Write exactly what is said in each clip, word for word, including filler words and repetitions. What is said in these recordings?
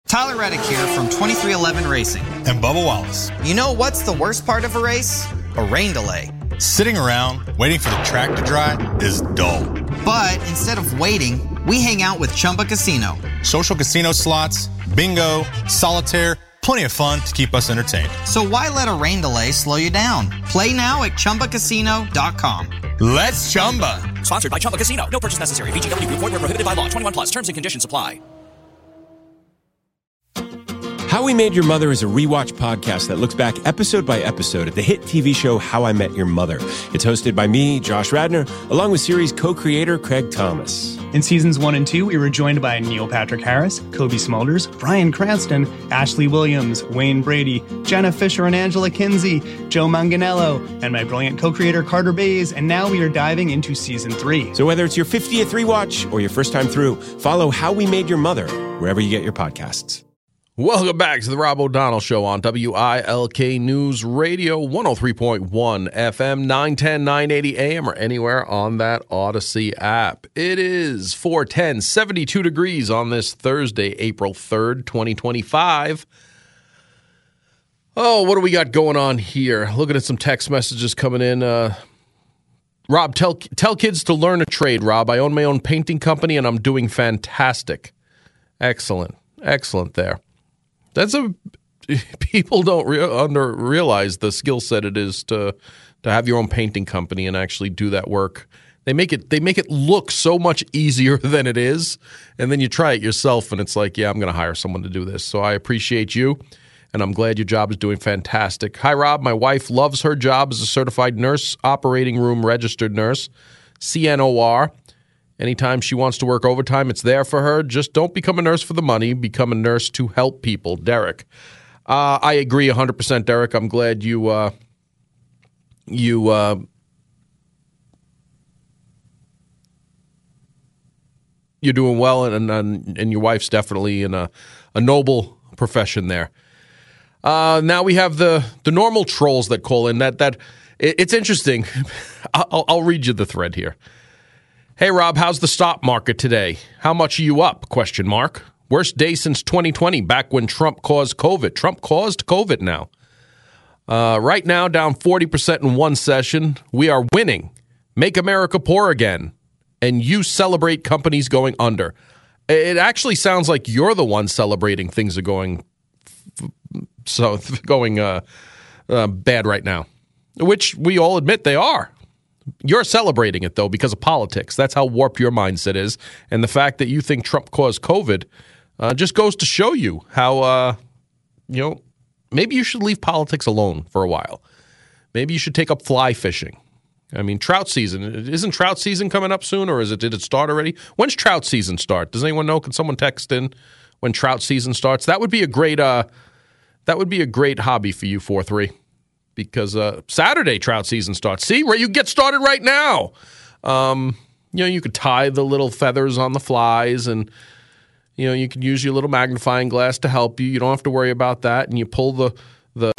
Tyler Reddick here from twenty-three eleven Racing. And Bubba Wallace. You know what's the worst part of a race? A rain delay. Sitting around waiting for the track to dry is dull. But instead of waiting, we hang out with Chumba Casino. Social casino slots, bingo, solitaire, plenty of fun to keep us entertained. So why let a rain delay slow you down? Play now at Chumba Casino dot com. Let's Chumba. Sponsored by Chumba Casino. No purchase necessary. V G W Group. Void where prohibited by law. twenty-one plus. Terms and conditions apply. How We Made Your Mother is a rewatch podcast that looks back episode by episode at the hit T V show How I Met Your Mother. It's hosted by me, Josh Radnor, along with series co-creator Craig Thomas. In seasons one and two, we were joined by Neil Patrick Harris, Kobe Smulders, Bryan Cranston, Ashley Williams, Wayne Brady, Jenna Fisher and Angela Kinsey, Joe Manganiello, and my brilliant co-creator Carter Bays, and now we are diving into season three. So whether it's your fiftieth rewatch or your first time through, follow How We Made Your Mother wherever you get your podcasts. Welcome back to the Rob O'Donnell Show on W I L K News Radio, one oh three point one F M, nine ten, nine eighty A M, or anywhere on that Odyssey app. It is four ten, seventy-two degrees on this Thursday, April third, twenty twenty-five. Oh, what do we got going on here? Looking at some text messages coming in. Uh, Rob, tell tell kids to learn a trade, Rob. I own my own painting company, and I'm doing fantastic. Excellent. Excellent there. That's a people don't re- under realize the skill set it is to to have your own painting company and actually do that work. They make it they make it look so much easier than it is, and then you try it yourself, and it's like, yeah, I'm going to hire someone to do this. So I appreciate you, and I'm glad your job is doing fantastic. Hi, Rob. My wife loves her job as a certified nurse, operating room registered nurse, C N O R. Anytime she wants to work overtime, it's there for her. Just don't become a nurse for the money. Become a nurse to help people. Derek. Uh, I agree one hundred percent, Derek. I'm glad you uh, you uh, you're doing well, and, and and your wife's definitely in a, a noble profession there. Uh, now we have the the normal trolls that call in. That that it, it's interesting. I'll, I'll read you the thread here. Hey, Rob, how's the stock market today? How much are you up? Question mark. Worst day since twenty twenty, back when Trump caused COVID. Trump caused COVID now. Uh, right now, down forty percent in one session. We are winning. Make America poor again. And you celebrate companies going under. It actually sounds like you're the one celebrating things are going so going uh, uh, bad right now, which we all admit they are. You're celebrating it, though, because of politics. That's how warped your mindset is. And the fact that you think Trump caused COVID uh, just goes to show you how, uh, you know, maybe you should leave politics alone for a while. Maybe you should take up fly fishing. I mean, trout season. Isn't trout season coming up soon, or is it? Did it start already? When's trout season start? Does anyone know? Can someone text in when trout season starts? That would be a great, uh, that would be a great hobby for you, four three. Because uh, Saturday trout season starts. See, where you get started right now. Um, you know, you could tie the little feathers on the flies, and you know, you could use your little magnifying glass to help you. You don't have to worry about that. And you pull the the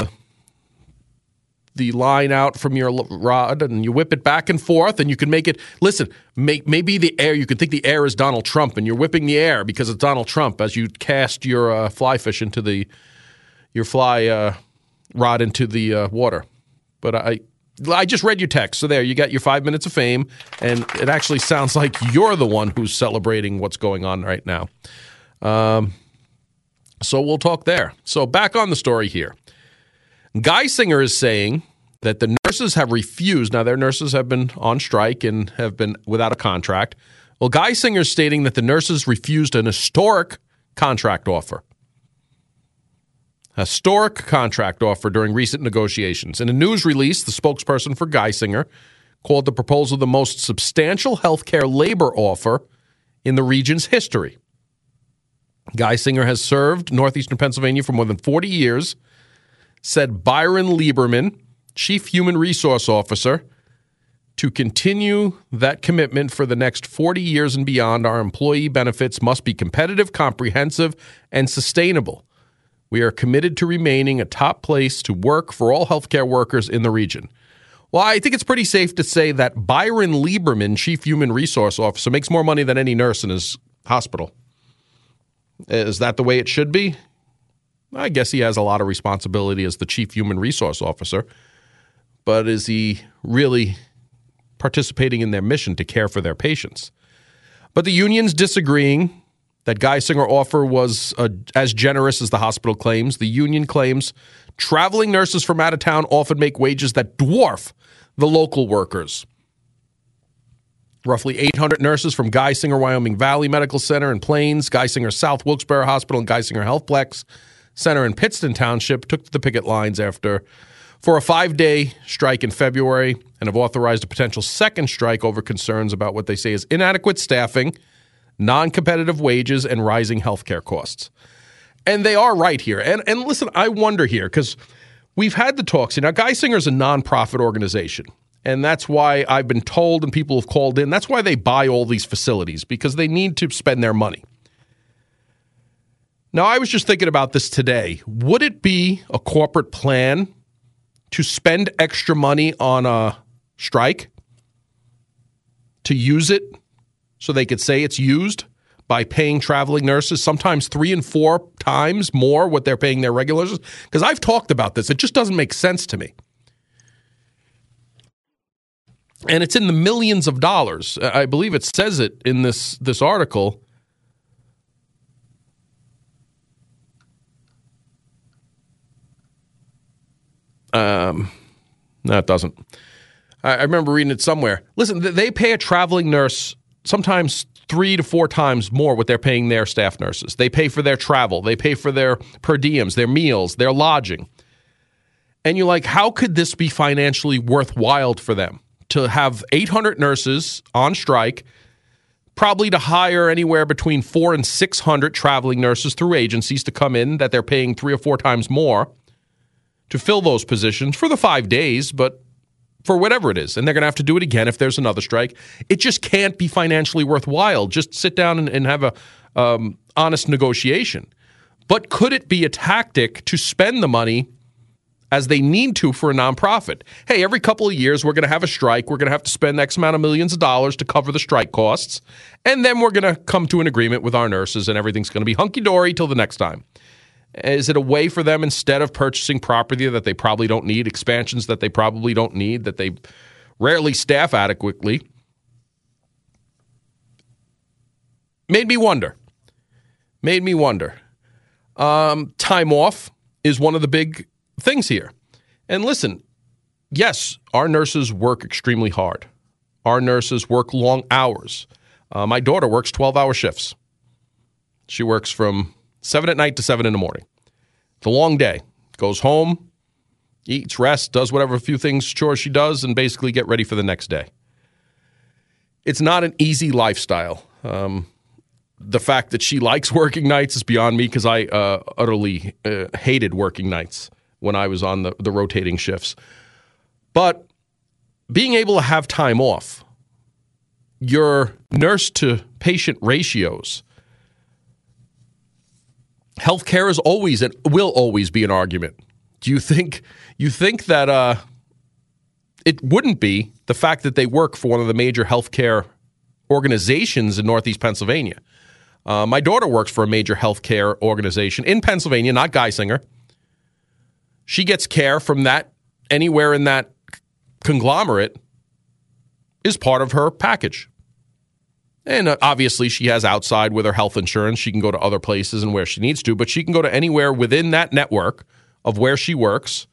the line out from your rod, and you whip it back and forth, and you can make it. Listen, make maybe the air. You could think the air is Donald Trump, and you're whipping the air because it's Donald Trump as you cast your uh, fly fish into the your fly. Uh, rod into the uh, water. But I I just read your text. So there, you got your five minutes of fame, and it actually sounds like you're the one who's celebrating what's going on right now. Um, so we'll talk there. So back on the story here. Geisinger is saying that the nurses have refused. Now, their nurses have been on strike and have been without a contract. Well, Geisinger is stating that the nurses refused an historic contract offer. Historic contract offer during recent negotiations. In a news release, the spokesperson for Geisinger called the proposal the most substantial healthcare labor offer in the region's history. Geisinger has served northeastern Pennsylvania for more than forty years, said Byron Lieberman, Chief Human Resource Officer, to continue that commitment for the next forty years and beyond. Our employee benefits must be competitive, comprehensive, and sustainable. We are committed to remaining a top place to work for all healthcare workers in the region. Well, I think it's pretty safe to say that Byron Lieberman, Chief Human Resource Officer, makes more money than any nurse in his hospital. Is that the way it should be? I guess he has a lot of responsibility as the chief human resource officer, but is he really participating in their mission to care for their patients? But the union's disagreeing that Geisinger offer was uh, as generous as the hospital claims. The union claims traveling nurses from out of town often make wages that dwarf the local workers. Roughly eight hundred nurses from Geisinger Wyoming Valley Medical Center in Plains, Geisinger South Wilkes-Barre Hospital, and Geisinger Healthplex Center in Pittston Township took to the picket lines after for a five-day strike in February and have authorized a potential second strike over concerns about what they say is inadequate staffing, non-competitive wages, and rising health care costs. And they are right here. And, and listen, I wonder here, because we've had the talks. Now, Geisinger is a nonprofit organization. And that's why I've been told, and people have called in, that's why they buy all these facilities, because they need to spend their money. Now, I was just thinking about this today. Would it be a corporate plan to spend extra money on a strike, to use it so they could say it's used by paying traveling nurses sometimes three and four times more what they're paying their regular nurses? Because I've talked about this. It just doesn't make sense to me. And it's in the millions of dollars. I believe it says it in this, this article. Um, no, it doesn't. I, I remember reading it somewhere. Listen, they pay a traveling nurse sometimes three to four times more what they're paying their staff nurses. They pay for their travel. They pay for their per diems, their meals, their lodging. And you're like, how could this be financially worthwhile for them? To have eight hundred nurses on strike, probably to hire anywhere between four and six hundred traveling nurses through agencies to come in that they're paying three or four times more to fill those positions for the five days, but for whatever it is. And they're going to have to do it again if there's another strike. It just can't be financially worthwhile. Just sit down and, and have a um, honest negotiation. But could it be a tactic to spend the money as they need to for a nonprofit? Hey, every couple of years, we're going to have a strike. We're going to have to spend X amount of millions of dollars to cover the strike costs. And then we're going to come to an agreement with our nurses and everything's going to be hunky-dory till the next time. Is it a way for them, instead of purchasing property that they probably don't need, expansions that they probably don't need, that they rarely staff adequately? Made me wonder. Made me wonder. Um, time off is one of the big things here. And listen, yes, our nurses work extremely hard. Our nurses work long hours. Uh, my daughter works twelve-hour shifts. She works from seven at night to seven in the morning. It's a long day. Goes home, eats, rests, does whatever few things, chores she does, and basically get ready for the next day. It's not an easy lifestyle. Um, the fact that she likes working nights is beyond me, because I uh, utterly uh, hated working nights when I was on the, the rotating shifts. But being able to have time off, your nurse-to-patient ratios, healthcare is always and will always be an argument. Do you think you think that uh, it wouldn't be the fact that they work for one of the major healthcare organizations in Northeast Pennsylvania? Uh, my daughter works for a major healthcare organization in Pennsylvania, not Geisinger. She gets care from that. Anywhere in that conglomerate is part of her package. And obviously she has outside with her health insurance. She can go to other places and where she needs to, but she can go to anywhere within that network of where she works.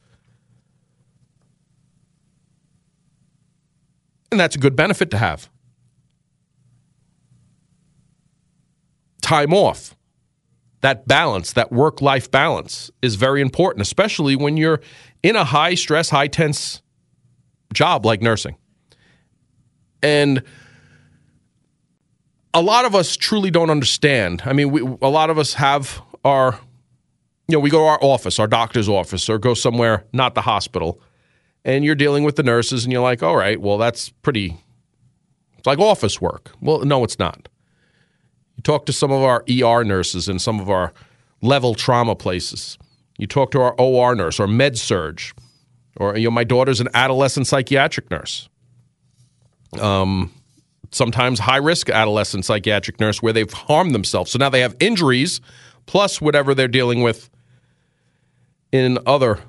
And that's a good benefit to have. Time off, that balance, that work-life balance is very important, especially when you're in a high-stress, high-tense job like nursing. And a lot of us truly don't understand. I mean, we, a lot of us have our, you know, we go to our office, our doctor's office, or go somewhere, not the hospital, and you're dealing with the nurses, and you're like, all right, well, that's pretty, it's like office work. Well, no, it's not. You talk to some of our E R nurses in some of our level trauma places. You talk to our O R nurse or med surge, or, you know, my daughter's an adolescent psychiatric nurse. Um, sometimes high-risk adolescent psychiatric nurse where they've harmed themselves. So now they have injuries plus whatever they're dealing with in other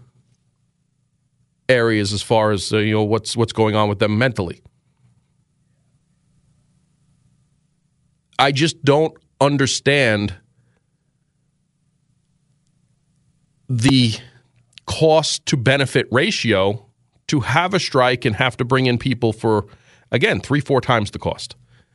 areas as far as uh, you know what's what's going on with them mentally. I just don't understand the cost to benefit ratio to have a strike and have to bring in people for, again, three, four times the cost.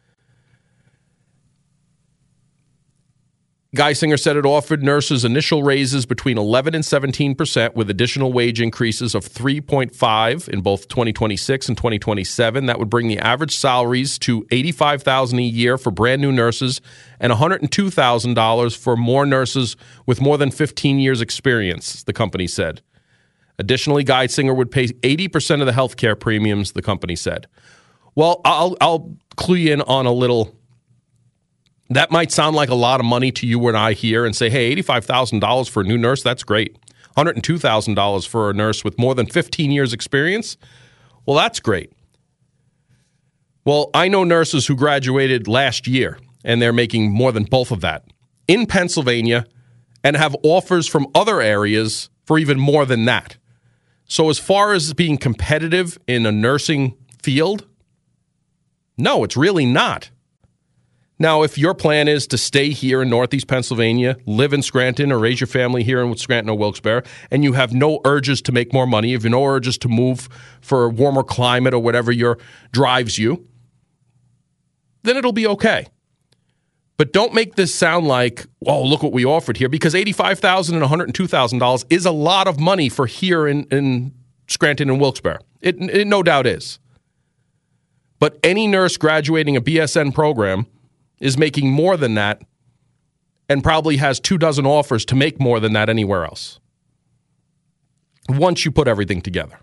Geisinger said it offered nurses initial raises between eleven and seventeen percent with additional wage increases of three point five in both twenty twenty-six and twenty twenty-seven. That would bring the average salaries to eighty-five thousand dollars a year for brand new nurses and one hundred two thousand dollars for more nurses with more than fifteen years experience, the company said. Additionally, Geisinger would pay eighty percent of the health care premiums, the company said. Well, I'll, I'll clue you in on a little. That might sound like a lot of money to you and I here and say, hey, eighty-five thousand dollars for a new nurse, that's great. one hundred two thousand dollars for a nurse with more than fifteen years experience, well, that's great. Well, I know nurses who graduated last year, and they're making more than both of that in Pennsylvania and have offers from other areas for even more than that. So as far as being competitive in a nursing field, no, it's really not. Now, if your plan is to stay here in Northeast Pennsylvania, live in Scranton, or raise your family here in Scranton or Wilkes-Barre, and you have no urges to make more money, if you have no urges to move for a warmer climate or whatever your drives you, then it'll be okay. But don't make this sound like, oh, look what we offered here, because eighty-five thousand dollars and one hundred two thousand dollars is a lot of money for here in, in Scranton and Wilkes-Barre. It, it no doubt is. But any nurse graduating a B S N program is making more than that and probably has two dozen offers to make more than that anywhere else once you put everything together.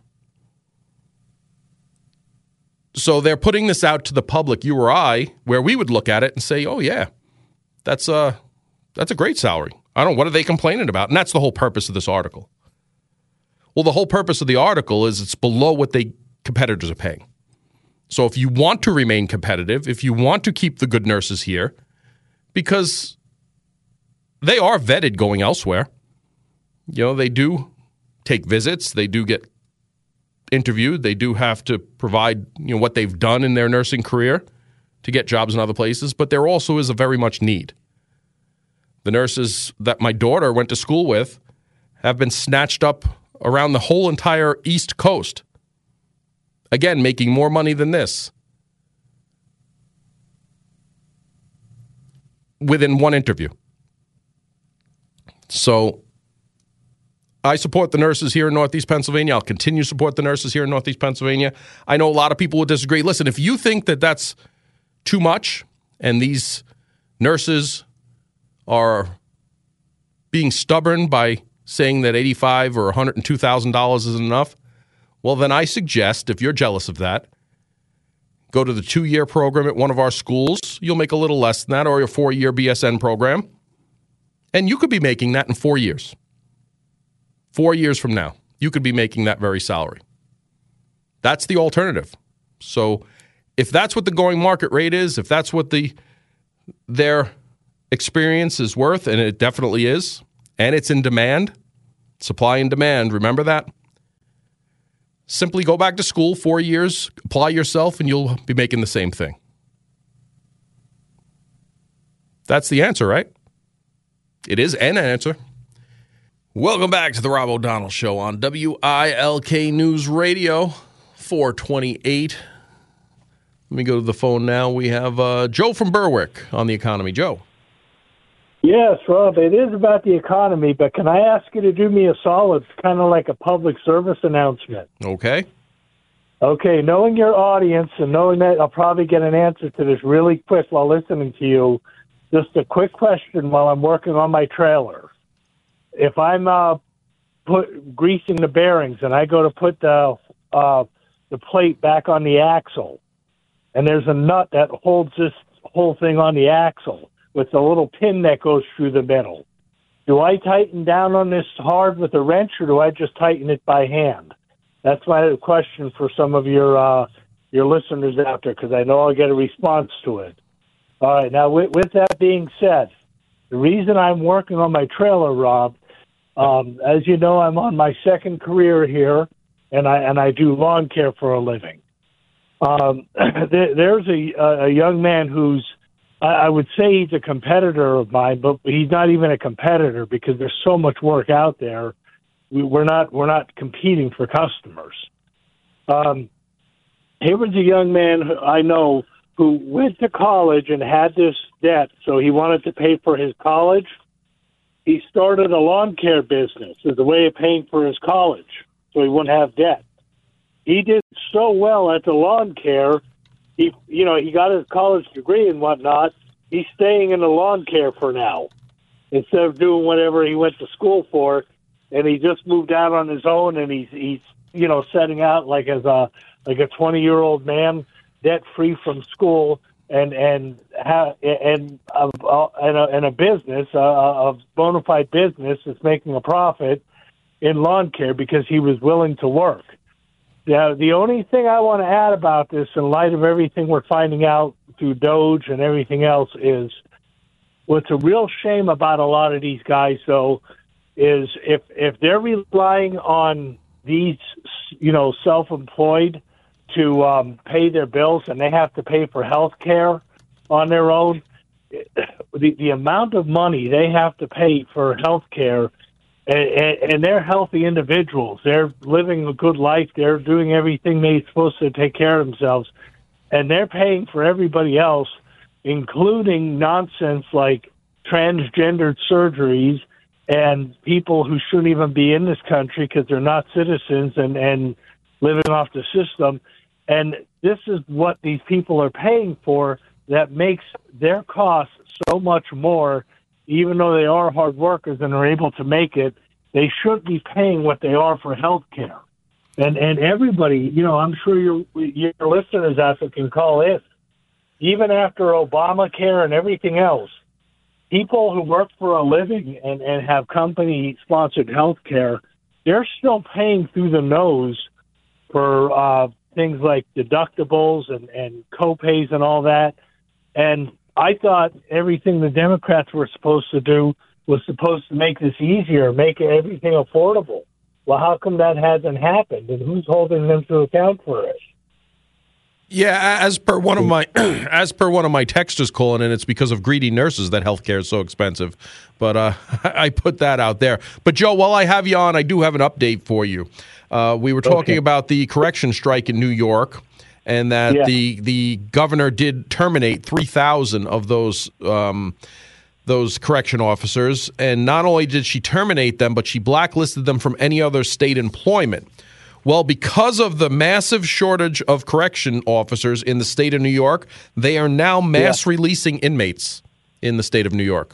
So they're putting this out to the public, you or I, where we would look at it and say, oh, yeah, that's a, that's a great salary. I don't know, what are they complaining about? And that's the whole purpose of this article. Well, the whole purpose of the article is it's below what they competitors are paying. So if you want to remain competitive, if you want to keep the good nurses here, because they are vetted going elsewhere, you know, they do take visits, they do get interviewed, they do have to provide, you know, what they've done in their nursing career to get jobs in other places, but there also is a very much need. The nurses that my daughter went to school with have been snatched up around the whole entire East Coast. Again, making more money than this within one interview. So I support the nurses here in Northeast Pennsylvania. I'll continue to support the nurses here in Northeast Pennsylvania. I know a lot of people will disagree. Listen, if you think that that's too much and these nurses are being stubborn by saying that eighty-five thousand dollars or one hundred two thousand dollars isn't enough, well, then I suggest, if you're jealous of that, go to the two-year program at one of our schools. You'll make a little less than that, or your four-year B S N program. And you could be making that in four years. Four years from now, you could be making that very salary. That's the alternative. So if that's what the going market rate is, if that's what the their experience is worth, and it definitely is, and it's in demand, supply and demand, remember that? Simply go back to school, four years, apply yourself, and you'll be making the same thing. That's the answer, right? It is an answer. Welcome back to the Rob O'Donnell Show on W I L K News Radio, four twenty-eight. Let me go to the phone now. We have uh, Joe from Berwick on the economy. Joe. Yes, Rob, it is about the economy, but can I ask you to do me a solid, kind of like a public service announcement? Okay. Okay, knowing your audience and knowing that I'll probably get an answer to this really quick while listening to you, just a quick question while I'm working on my trailer. If I'm uh, put greasing the bearings and I go to put the, uh, the plate back on the axle, and there's a nut that holds this whole thing on the axle, with the little pin that goes through the middle. Do I tighten down on this hard with a wrench, or do I just tighten it by hand? That's my question for some of your uh, your listeners out there because I know I'll get a response to it. All right, now with, with that being said, the reason I'm working on my trailer, Rob, um, as you know, I'm on my second career here, and I and I do lawn care for a living. Um, there, there's a, a young man who's, I, I would say he's a competitor of mine, but he's not even a competitor because there's so much work out there. We, we're not we're not competing for customers. Um, here was a young man who I know who went to college and had this debt, so he wanted to pay for his college. He started a lawn care business as a way of paying for his college, so he wouldn't have debt. He did so well at the lawn care. He, you know, he got his college degree and whatnot. He's staying in the lawn care for now instead of doing whatever he went to school for. And he just moved out on his own, and he's he's you know setting out like as a like a twenty year old man, debt free from school, and and ha- and uh, and, a, and a business, uh, a bona fide business that's making a profit in lawn care because he was willing to work. Now, the only thing I want to add about this, in light of everything we're finding out through Doge and everything else, is what's a real shame about a lot of these guys, though, is if if they're relying on these, you know, self-employed to um, pay their bills and they have to pay for health care on their own, the, the amount of money they have to pay for health care, and, and they're healthy individuals. They're living a good life. They're doing everything they're supposed to take care of themselves, and they're paying for everybody else, including nonsense like transgendered surgeries and people who shouldn't even be in this country because they're not citizens and, and living off the system. And this is what these people are paying for that makes their costs so much more, even though they are hard workers and are able to make it. They should be paying what they are for health care. And and everybody, you know, I'm sure your, your listeners out there can call in. Even after Obamacare and everything else, people who work for a living and, and have company-sponsored health care, they're still paying through the nose for uh, things like deductibles and, and co-pays and all that. And I thought everything the Democrats were supposed to do was supposed to make this easier, make everything affordable. Well, how come that hasn't happened? And who's holding them to account for it? Yeah, as per one of my as per one of my texters calling in, it's because of greedy nurses that healthcare is so expensive. But uh, I put that out there. But Joe, while I have you on, I do have an update for you. Uh, we were talking okay. about the correction strike in New York, and that yeah. the the governor did terminate three thousand of those um, those correction officers. And not only did she terminate them, but she blacklisted them from any other state employment. Well, because of the massive shortage of correction officers in the state of New York, they are now mass yeah. releasing inmates in the state of New York.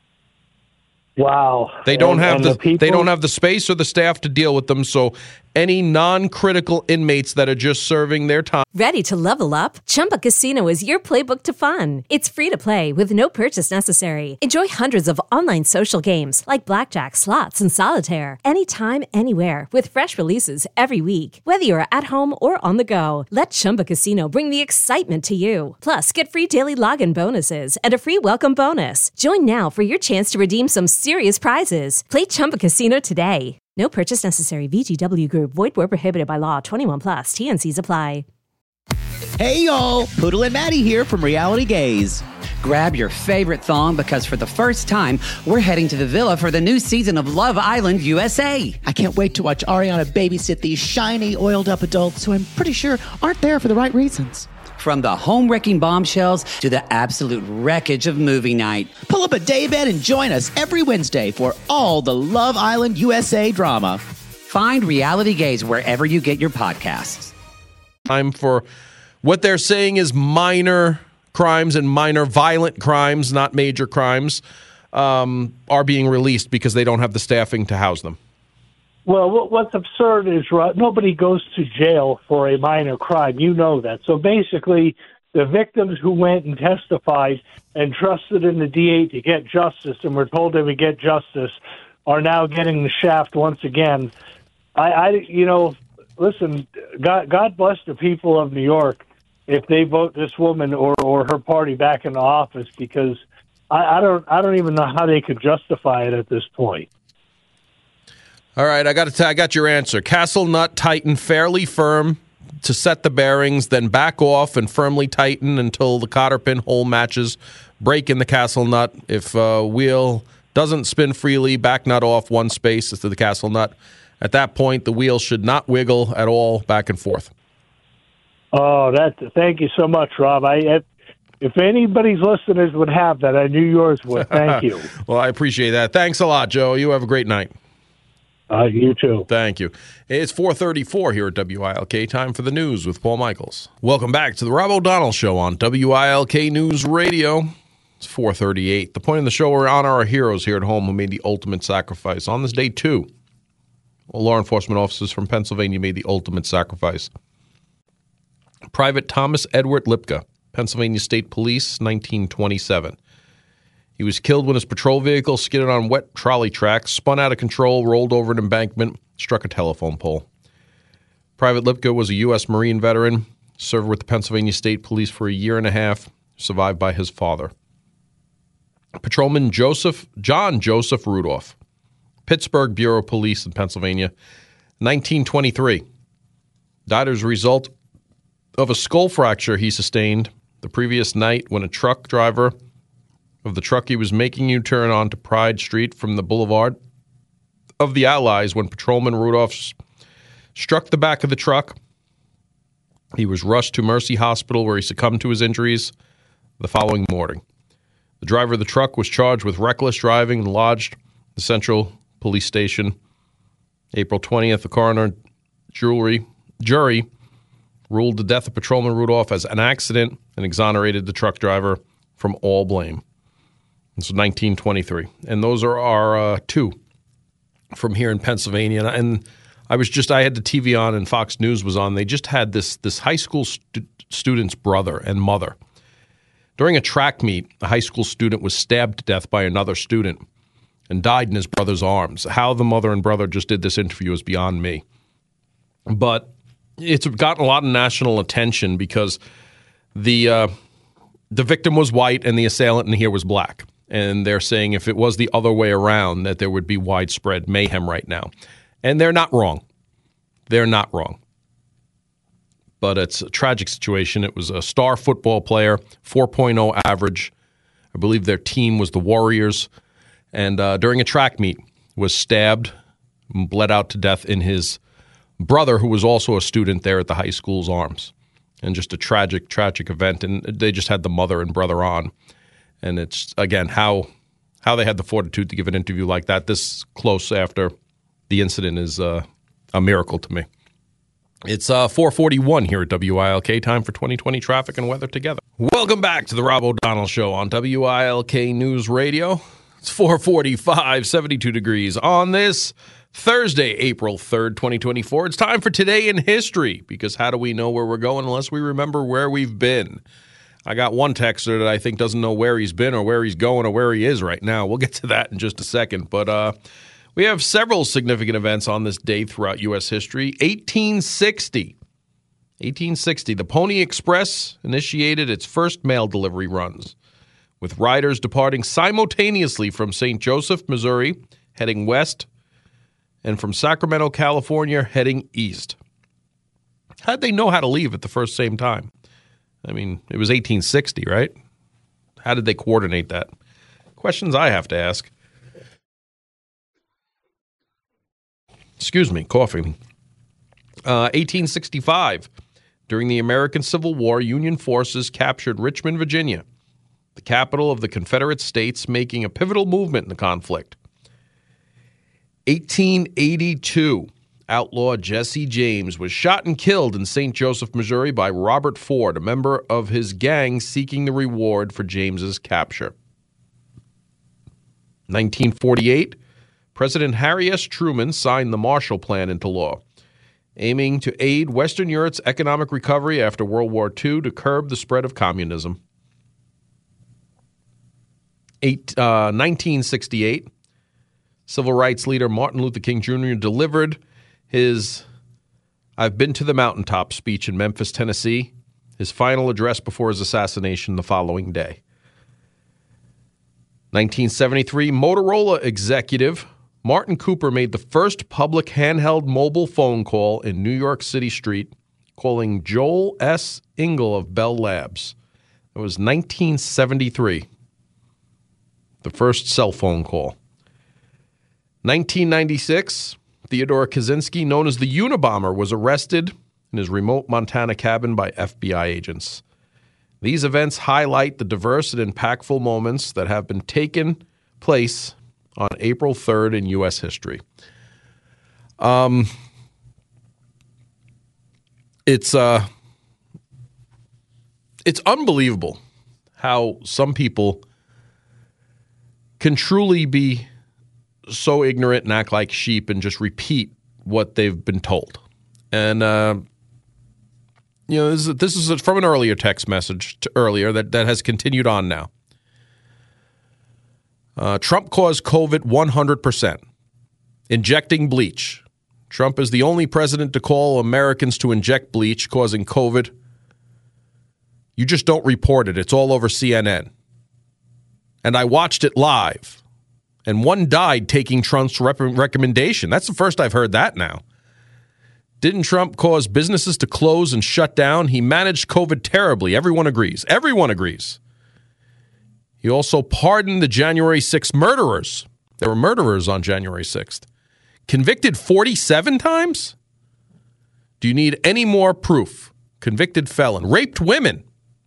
Wow. They don't and, have and the, the people... they don't have the space or the staff to deal with them, so any non-critical inmates that are just serving their time. Ready to level up? Chumba Casino is your playbook to fun. It's free to play with no purchase necessary. Enjoy hundreds of online social games like blackjack, slots, and solitaire anytime, anywhere with fresh releases every week. Whether you're at home or on the go, let Chumba Casino bring the excitement to you. Plus, get free daily login bonuses and a free welcome bonus. Join now for your chance to redeem some serious prizes. Play Chumba Casino today. No purchase necessary. V G W Group. Void where prohibited by law. twenty-one plus. T N Cs apply. Hey, y'all. Poodle and Maddie here from Reality Gaze. Grab your favorite thong because for the first time, we're heading to the villa for the new season of Love Island U S A. I can't wait to watch Ariana babysit these shiny, oiled-up adults who I'm pretty sure aren't there for the right reasons. From the home-wrecking bombshells to the absolute wreckage of movie night. Pull up a daybed and join us every Wednesday for all the Love Island U S A drama. Find Reality Gaze wherever you get your podcasts. Time for what they're saying is minor crimes and minor violent crimes, not major crimes, um, are being released because they don't have the staffing to house them. Well, what's absurd is uh, nobody goes to jail for a minor crime. You know that. So basically, the victims who went and testified and trusted in the D A to get justice and were told they would get justice are now getting the shaft once again. I, I you know, listen, God, God bless the people of New York if they vote this woman or, or her party back into office, because I, I don't I don't even know how they could justify it at this point. All right, I got to. I got your answer. Castle nut tighten fairly firm to set the bearings, then back off and firmly tighten until the cotter pin hole matches. Break in the castle nut. If uh, wheel doesn't spin freely, back nut off one space to the castle nut. At that point, the wheel should not wiggle at all back and forth. Oh, that! Thank you so much, Rob. I if anybody's listeners would have that, I knew yours would. Thank you. Well, I appreciate that. Thanks a lot, Joe. You have a great night. Uh, you too. Thank you. It's four thirty-four here at W I L K. Time for the news with Paul Michaels. Welcome back to the Rob O'Donnell Show on W I L K News Radio. It's four thirty-eight. The point of the show, we're on our heroes here at home who made the ultimate sacrifice. On this day, two law enforcement officers from Pennsylvania made the ultimate sacrifice. Private Thomas Edward Lipka, Pennsylvania State Police, nineteen twenty-seven. He was killed when his patrol vehicle skidded on wet trolley tracks, spun out of control, rolled over an embankment, struck a telephone pole. Private Lipka was a U S Marine veteran, served with the Pennsylvania State Police for a year and a half, survived by his father. Patrolman Joseph John Joseph Rudolph, Pittsburgh Bureau of Police in Pennsylvania, nineteen twenty-three. Died as a result of a skull fracture he sustained the previous night when a truck driver of the truck he was making U-turn onto Pride Street from the Boulevard of the Allies when Patrolman Rudolph struck the back of the truck. He was rushed to Mercy Hospital where he succumbed to his injuries the following morning. The driver of the truck was charged with reckless driving and lodged in the Central Police Station. April twentieth, the coroner jury, jury ruled the death of Patrolman Rudolph as an accident and exonerated the truck driver from all blame. This was nineteen twenty-three. And those are our uh, two from here in Pennsylvania. And I was just, I had the T V on and Fox News was on. They just had this, this high school stu- student's brother and mother. During a track meet, a high school student was stabbed to death by another student and died in his brother's arms. How the mother and brother just did this interview is beyond me. But it's gotten a lot of national attention because the uh, the victim was white and the assailant in here was black. And they're saying if it was the other way around, that there would be widespread mayhem right now. And they're not wrong. They're not wrong. But it's a tragic situation. It was a star football player, four point oh average. I believe their team was the Warriors. And uh, during a track meet, was stabbed and bled out to death in his brother, who was also a student there at the high school's arms. And just a tragic, tragic event. And they just had the mother and brother on. And it's, again, how how they had the fortitude to give an interview like that this close after the incident is uh, a miracle to me. It's uh, four forty-one here at W I L K. Time for twenty twenty traffic and weather together. Welcome back to the Rob O'Donnell Show on W I L K News Radio. It's four forty-five, seventy-two degrees on this Thursday, April third, twenty twenty-four. It's time for Today in History, because how do we know where we're going unless we remember where we've been? I got one texter that I think doesn't know where he's been or where he's going or where he is right now. We'll get to that in just a second. But uh, we have several significant events on this day throughout U S history. eighteen sixty. eighteen sixty, the Pony Express initiated its first mail delivery runs, with riders departing simultaneously from Saint Joseph, Missouri, heading west, and from Sacramento, California, heading east. How'd they know how to leave at the first same time? I mean, it was eighteen sixty, right? How did they coordinate that? Questions I have to ask. Excuse me, coughing. Uh, eighteen sixty-five. During the American Civil War, Union forces captured Richmond, Virginia, the capital of the Confederate States, making a pivotal movement in the conflict. eighteen eighty-two. Outlaw Jesse James was shot and killed in Saint Joseph, Missouri by Robert Ford, a member of his gang seeking the reward for James's capture. nineteen forty-eight, President Harry S. Truman signed the Marshall Plan into law, aiming to aid Western Europe's economic recovery after World War Two to curb the spread of communism. Eight, uh, nineteen sixty-eight, civil rights leader Martin Luther King Junior delivered his I've been to the mountaintop speech in Memphis, Tennessee. His final address before his assassination the following day. nineteen seventy-three, Motorola executive Martin Cooper made the first public handheld mobile phone call in New York City Street, calling Joel S. Engel of Bell Labs. It was nineteen seventy-three, the first cell phone call. nineteen ninety-six, Theodore Kaczynski, known as the Unabomber, was arrested in his remote Montana cabin by F B I agents. These events highlight the diverse and impactful moments that have been taken place on April third in U S history. Um, it's uh, it's unbelievable how some people can truly be so ignorant and act like sheep and just repeat what they've been told. And, uh, you know, this is, this is from an earlier text message to earlier that, that has continued on now. Uh, Trump caused COVID one hundred percent. Injecting bleach. Trump is the only president to call Americans to inject bleach, causing COVID. You just don't report it. It's all over C N N. And I watched it live. And one died taking Trump's rep- recommendation. That's the first I've heard that now. Didn't Trump cause businesses to close and shut down? He managed COVID terribly. Everyone agrees. Everyone agrees. He also pardoned the January sixth murderers. There were murderers on January sixth. Convicted forty-seven times? Do you need any more proof? Convicted felon. Raped women.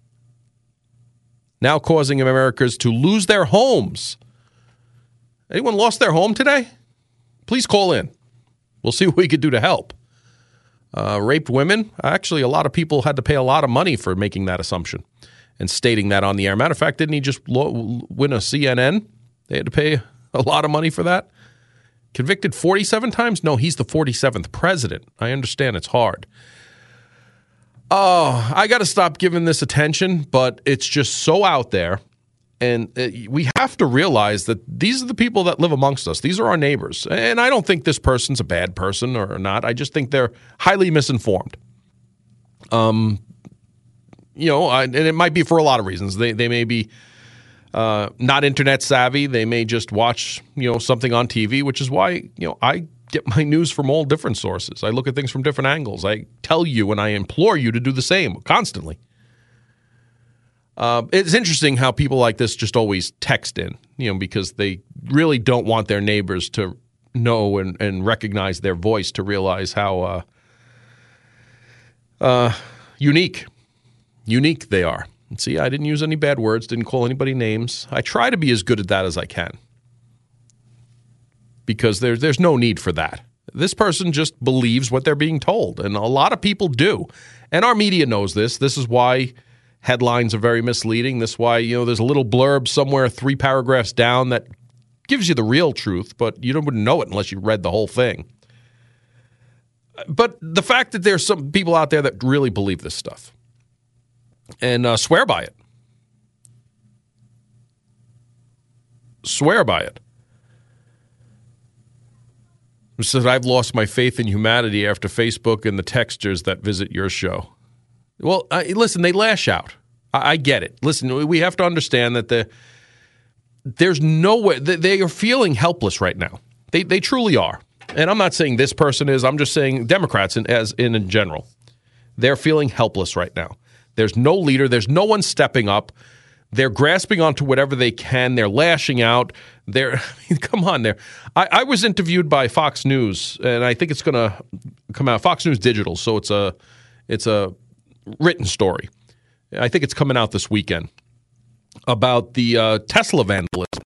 Now causing Americans to lose their homes. Anyone lost their home today? Please call in. We'll see what we could do to help. Uh, raped women? Actually, a lot of people had to pay a lot of money for making that assumption and stating that on the air. Matter of fact, didn't he just lo- win a C N N? They had to pay a lot of money for that. Convicted forty-seven times? No, he's the forty-seventh president. I understand it's hard. Oh, I got to stop giving this attention, but it's just so out there. And we have to realize that these are the people that live amongst us. These are our neighbors. And I don't think this person's a bad person or not. I just think they're highly misinformed. Um, you know, I, and it might be for a lot of reasons. They they may be uh, not internet savvy. They may just watch, you know, something on T V, which is why, you know, I get my news from all different sources. I look at things from different angles. I tell you and I implore you to do the same constantly. Uh, it's interesting how people like this just always text in, you know, because they really don't want their neighbors to know and, and recognize their voice, to realize how uh, uh, unique, unique they are. And see, I didn't use any bad words, didn't call anybody names. I try to be as good at that as I can because there's there's no need for that. This person just believes what they're being told, and a lot of people do. And our media knows this. This is why headlines are very misleading. This is why, you know, there's a little blurb somewhere three paragraphs down that gives you the real truth, but you wouldn't know it unless you read the whole thing. But the fact that there's some people out there that really believe this stuff and uh, swear by it. Swear by it. It says, I've lost my faith in humanity after Facebook and the texters that visit your show. Well, uh, listen, they lash out. I, I get it. Listen, we have to understand that the there's no way they, they are feeling helpless right now. They they truly are. And I'm not saying this person is. I'm just saying Democrats in, as in, in general. They're feeling helpless right now. There's no leader. There's no one stepping up. They're grasping onto whatever they can. They're lashing out. They're I mean, come on there. I, I was interviewed by Fox News, and I think it's going to come out. Fox News Digital, so it's a it's a written story. I think it's coming out this weekend about the uh, Tesla vandalism.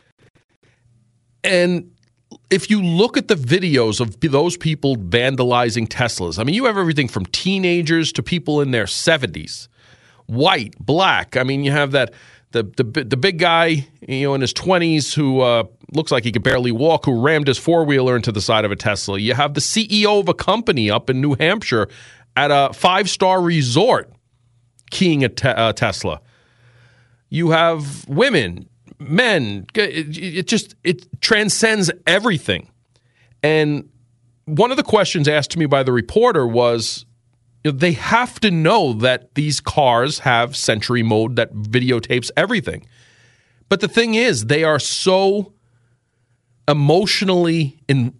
And if you look at the videos of those people vandalizing Teslas, I mean, you have everything from teenagers to people in their seventies, white, black. I mean, you have that the the the big guy, you know, in his twenties who uh, looks like he could barely walk, who rammed his four-wheeler into the side of a Tesla. You have the C E O of a company up in New Hampshire at a five-star resort keying a te- uh, Tesla. You have women, men. It, it just it transcends everything. And one of the questions asked to me by the reporter was, you know, they have to know that these cars have Sentry mode that videotapes everything. But the thing is, they are so emotionally in,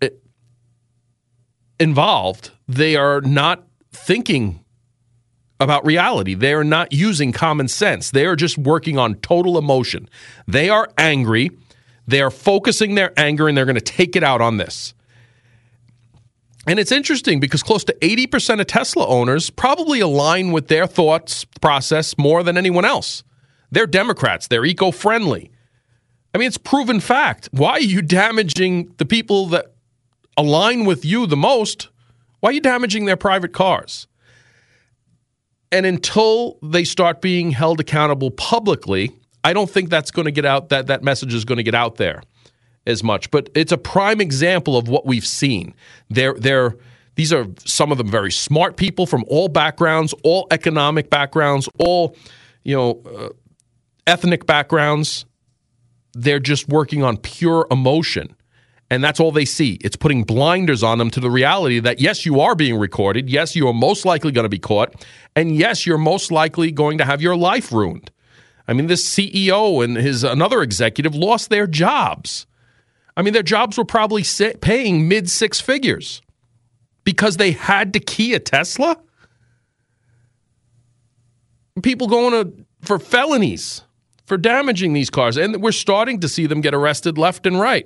involved, they are not thinking about reality. They are not using common sense. They are just working on total emotion. They are angry. They are focusing their anger, and they're going to take it out on this. And it's interesting because close to eighty percent of Tesla owners probably align with their thoughts process more than anyone else. They're Democrats. They're eco-friendly. I mean, it's proven fact. Why are you damaging the people that align with you the most? Why are you damaging their private cars? And until they start being held accountable publicly, I don't think that's going to get out, that that message is going to get out there as much. But it's a prime example of what we've seen. They're, they're, these are some of them very smart people from all backgrounds, all economic backgrounds, all, you know, uh, ethnic backgrounds. They're just working on pure emotion. And that's all they see. It's putting blinders on them to the reality that, yes, you are being recorded. Yes, you are most likely going to be caught. And yes, you're most likely going to have your life ruined. I mean, this C E O and his another executive lost their jobs. I mean, their jobs were probably paying mid six figures because they had to key a Tesla. People going to for felonies for damaging these cars. And we're starting to see them get arrested left and right.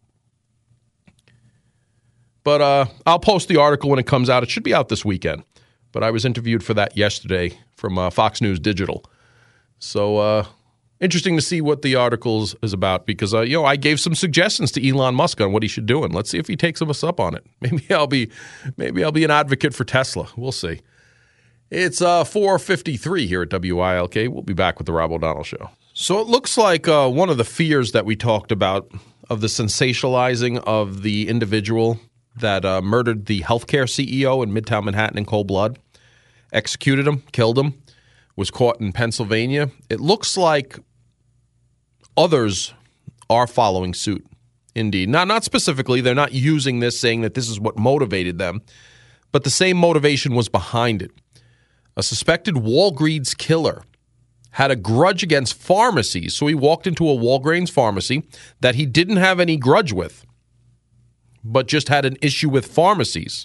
But uh, I'll post the article when it comes out. It should be out this weekend. But I was interviewed for that yesterday from uh, Fox News Digital. So uh, interesting to see what the article is about because, uh, you know, I gave some suggestions to Elon Musk on what he should do. And let's see if he takes us up on it. Maybe I'll be maybe I'll be an advocate for Tesla. We'll see. It's uh, four fifty-three here at W I L K. We'll be back with the Rob O'Donnell Show. So it looks like uh, one of the fears that we talked about of the sensationalizing of the individual that uh, murdered the healthcare C E O in Midtown Manhattan in cold blood, executed him, killed him, was caught in Pennsylvania. It looks like others are following suit, indeed. Not, not specifically. They're not using this, saying that this is what motivated them, but the same motivation was behind it. A suspected Walgreens killer had a grudge against pharmacies, so he walked into a Walgreens pharmacy that he didn't have any grudge with, but just had an issue with pharmacies.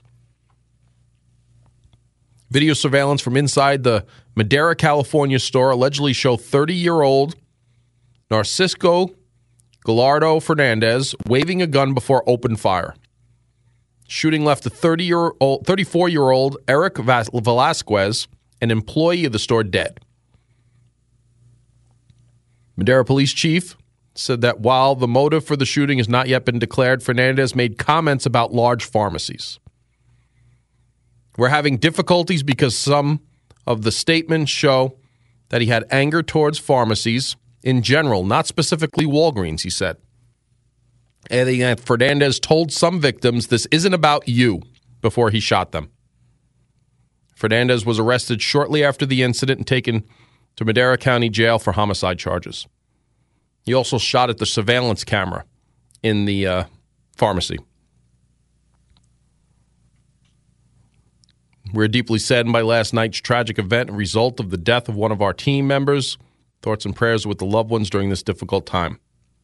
Video surveillance from inside the Madera, California store allegedly show thirty-year-old Narcisco Gallardo Fernandez waving a gun before open fire. Shooting left a thirty-year-old, thirty-four-year-old Eric Velasquez, an employee of the store, dead. Madera Police Chief said that while the motive for the shooting has not yet been declared, Fernandez made comments about large pharmacies. We're having difficulties because some of the statements show that he had anger towards pharmacies in general, not specifically Walgreens, he said. Adding that Fernandez told some victims this isn't about you before he shot them. Fernandez was arrested shortly after the incident and taken to Madera County Jail for homicide charges. He also shot at the surveillance camera in the uh, pharmacy. We're deeply saddened by last night's tragic event, a result of the death of one of our team members. Thoughts and prayers with the loved ones during this difficult time.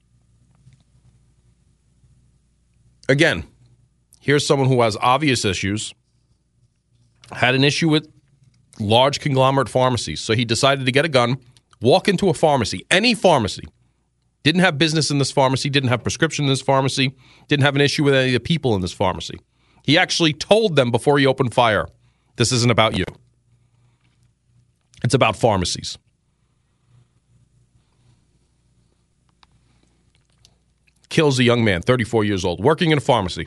Again, here's someone who has obvious issues, had an issue with large conglomerate pharmacies. So he decided to get a gun, walk into a pharmacy, any pharmacy. Didn't have business in this pharmacy, didn't have prescription in this pharmacy, didn't have an issue with any of the people in this pharmacy. He actually told them before he opened fire, this isn't about you. It's about pharmacies. Kills a young man, thirty-four years old, working in a pharmacy.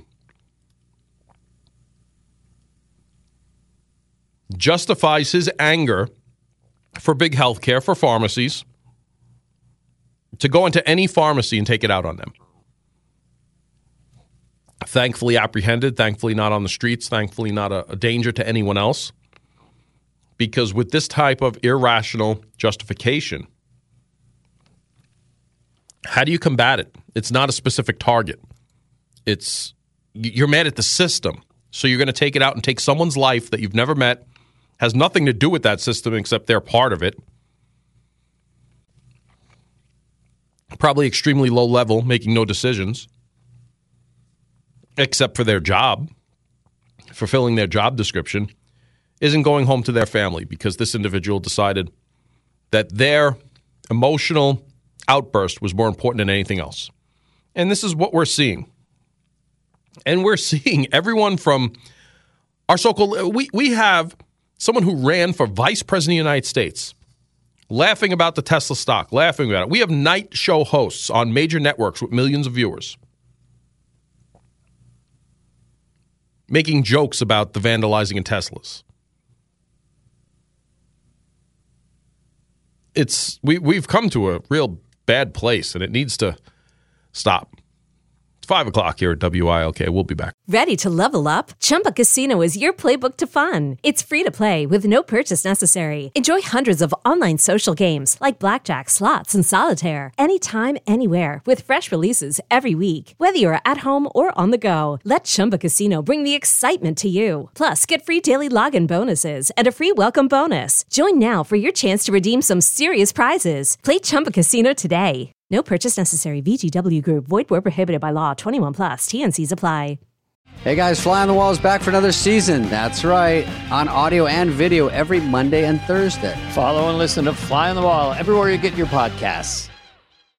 Justifies his anger for big health care, for pharmacies, to go into any pharmacy and take it out on them. Thankfully apprehended, thankfully not on the streets, thankfully not a, a danger to anyone else. Because with this type of irrational justification, how do you combat it? It's not a specific target. It's you're mad at the system. So you're going to take it out and take someone's life that you've never met, has nothing to do with that system except they're part of it. Probably extremely low level, making no decisions, except for their job, fulfilling their job description, isn't going home to their family because this individual decided that their emotional outburst was more important than anything else. And this is what we're seeing. And we're seeing everyone from our so-called, we, we have someone who ran for vice president of the United States, laughing about the Tesla stock, laughing about it. We have night show hosts on major networks with millions of viewers making jokes about the vandalizing in Teslas. It's we, we've come to a real bad place, and it needs to stop. It's five o'clock here at W I L K. We'll be back. Ready to level up? Chumba Casino is your playbook to fun. It's free to play with no purchase necessary. Enjoy hundreds of online social games like blackjack, slots, and solitaire anytime, anywhere with fresh releases every week. Whether you're at home or on the go, let Chumba Casino bring the excitement to you. Plus, get free daily login bonuses and a free welcome bonus. Join now for your chance to redeem some serious prizes. Play Chumba Casino today. No purchase necessary. V G W Group. Void where prohibited by law. twenty-one plus. T N Cs apply. Hey guys, Fly on the Wall is back for another season. That's right. On audio and video every Monday and Thursday. Follow and listen to Fly on the Wall everywhere you get your podcasts.